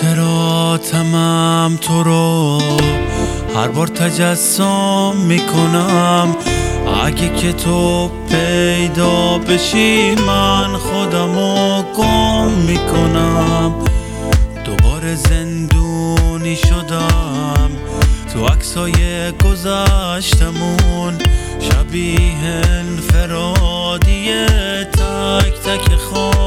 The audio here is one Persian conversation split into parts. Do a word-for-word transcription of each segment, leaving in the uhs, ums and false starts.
خاطراتمم تو رو هر بار تجسم میکنم. اگه که تو پیدا بشی من خودمو گم میکنم. دوباره زندونی شدم تو عکسای گذشتمون، شبیه انفرادی تک تک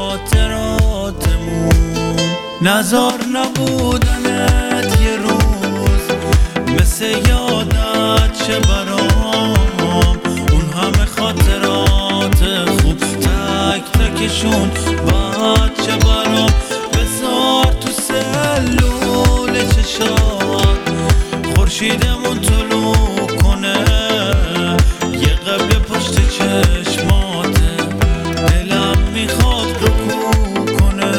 خاطراتمون. نزار نبودنت یه روز مثل یادت چه برام، اون همه خاطرات خوب تک تکشون بعد چه برام. بذار تو سلول چشات خورشیدمون طلوع کنه، یه قبل پشت چشماته دلم میخواد رکوع کنه.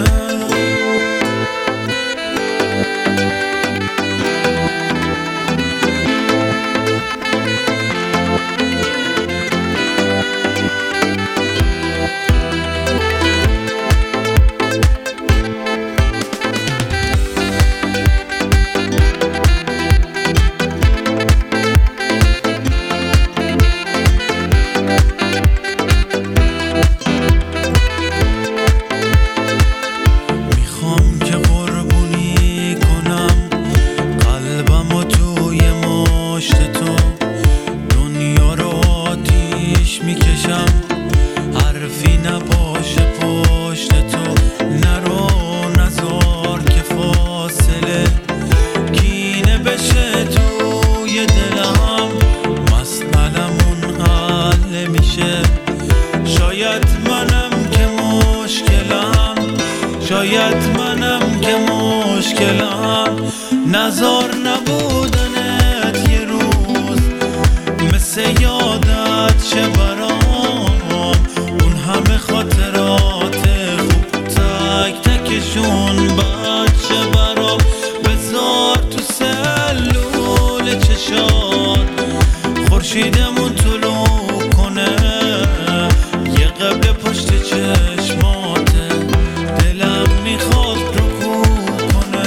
حرفی نباشه پشت تو، نرو نزار که فاصله کینه بشه توی دلم. مسئلمون حل میشه، شاید منم که مشکلم، شاید منم که مشکلم. نزار نبودنت یه روز مثل یادت چه برام، اون همه خاطرات خوب تک تکشون بعد چه برام. بذار تو سلول چشات خورشیدمون طلوع کنه، یه قبل پشت چشماته دلم میخواد رکوع کنه.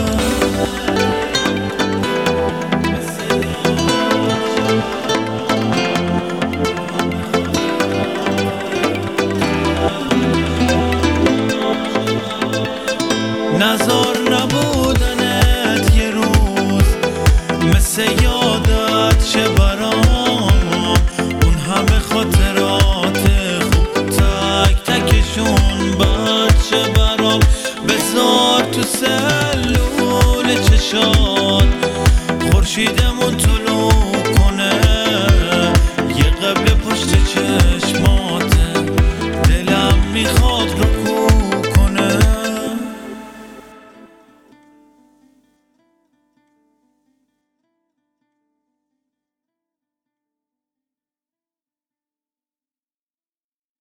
نزار نبودنت یه روز مثل یادت چه